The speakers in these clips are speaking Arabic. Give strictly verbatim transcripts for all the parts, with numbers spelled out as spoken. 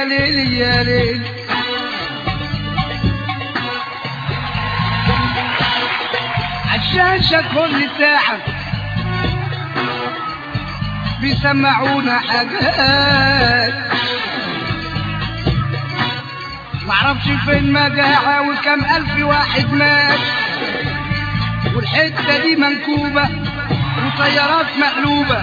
ليل يا ليل عالشاشة كل ساعة بيسمعونا حاجات معرفش فين مجاعة وكم ألف واحد مات والحتة دي منكوبة وطيارات مقلوبة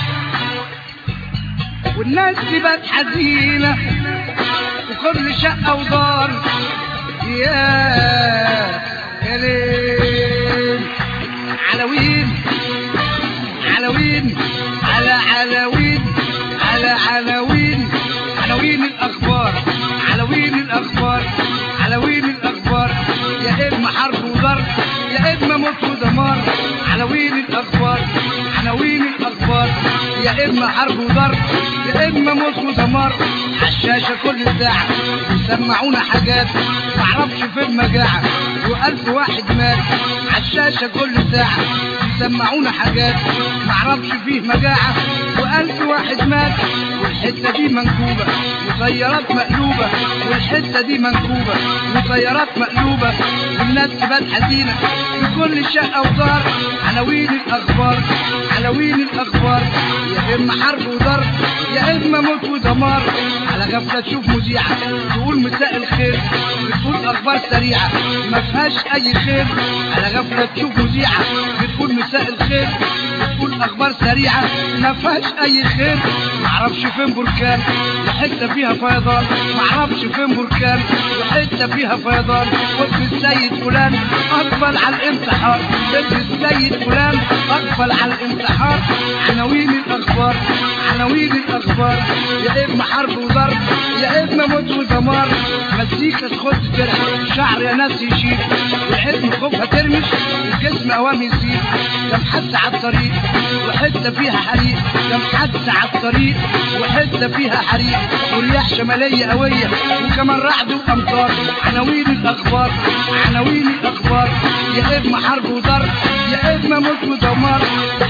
والناس تبات حزينة وكل شقة ودار يا يا ليل عناوين عناوين على عناوين على عناوين عناوين الأخبار عناوين الأخبار عناوين الأخبار يا إما حرب وضرب يا إما موت ودمار عناوين الأخبار عناوين الأخبار يا إما حرب وضرب يا إما موت ودمار عالشاشة كل ساعة بيسمعونا حاجات معرفش فين مجاعة وألف واحد مات عالشاشة كل ساعة بيسمعونا حاجات معرفش فيه مجاعة وألف واحد مات والحتة دي منكوبة وطيارات مقلوبة والحتة دي منكوبة وطيارات مقلوبة والناس تبات حزينة بكل شقة ودار عناوين الأخبار عناوين الأخبار يا إما حرب وضرب يا إما موت ودمار على غفلة تشوف مذيعة تقول مساء الخير بتقول أخبار سريعة ما فيهاش أي خير على غفلة تشوف مذيعة بتقول مساء الخير بتقول أخبار سريعة ما فيهاش أي خير معرفش فين بركان وحتة فيها فيضان معرفش فين بركان وحتة فيها فيضان وابن السيد فلان أقبل على الامتحان ابن السيد فلان أقبل على الامتحان عناوين الأخبار عناوين الأخبار يا إما حرب وضرب يا إما موت ودمار مزيكا تخد ترح شعر يا ناس يشيل والحزن خوفها ترمش والجسم أوام يزيد كم حد على الطريق وحتة فيها حريق كم حد على الطريق وحتة فيها حريق ورياح شمالية قوية وكمان رعد وأمطار عناوين الأخبار عناوين الأخبار يا إما حرب وضرب يا إما موت ودمار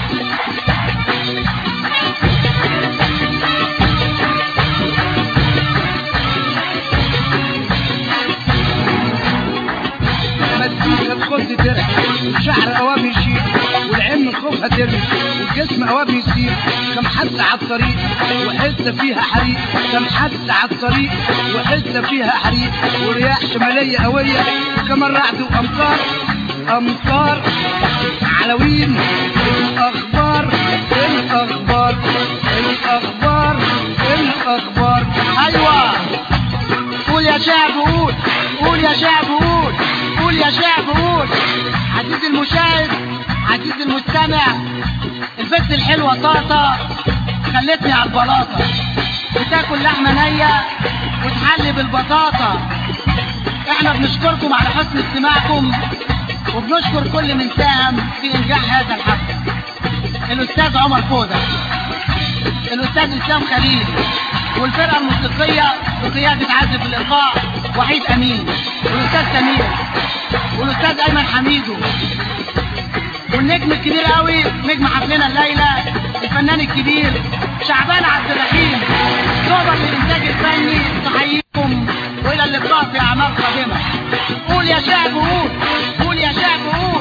مزيكا تخد ترح وشعر قوام يشيل والعين من خوفها ترمش والجسم قوام يسير كم حد على الطريق وحتة فيها حريق كم حد على الطريق وحتة فيها حريق ورياح شمالية قوية وكمان رعد وأمطار أمطار عناوين الأخبار الأخبار الأخبار الأخبار أيوة قول يا شعب قول قول يا شعب قول قول يا شعب قول عزيزي المشاهد عزيزي المستمع البنت الحلوة طاطا خلتني على البلاطة بتاكل لحمة نية وتحلي بالبطاطا احنا بنشكركم على حسن استماعكم وبنشكر كل من ساهم في انجاح هذا الحفل الاستاذ عمر فودة الاستاذ اسلام خليل والفرقة الموسيقية بقيادة عازف الإيقاع وحيد أمين والأستاذ سمير والأستاذ أيمن حميدو والنجم الكبير قوي نجم حفلنا الليلة الفنان الكبير شعبان عبد الرحيم نوبة للإنتاج الفني تحييكم وإلى اللقاء في أعمال قادمة. قول يا شعب قول قول يا شعب قول.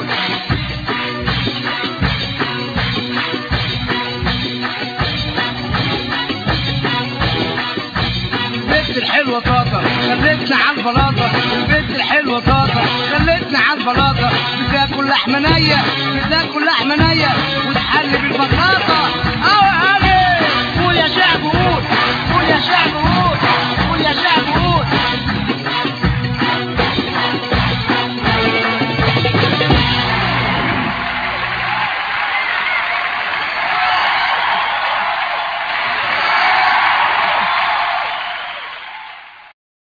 البنت الحلوة طاطا خلتنا على البلاطة البنت الحلوة طاطا خلتنا على البلاطة بتاكل لحمة نية بتاكل لحمة نية وتحلي بالبطاطا. أوه علي قول يا شعب قول قول يا شعب قول.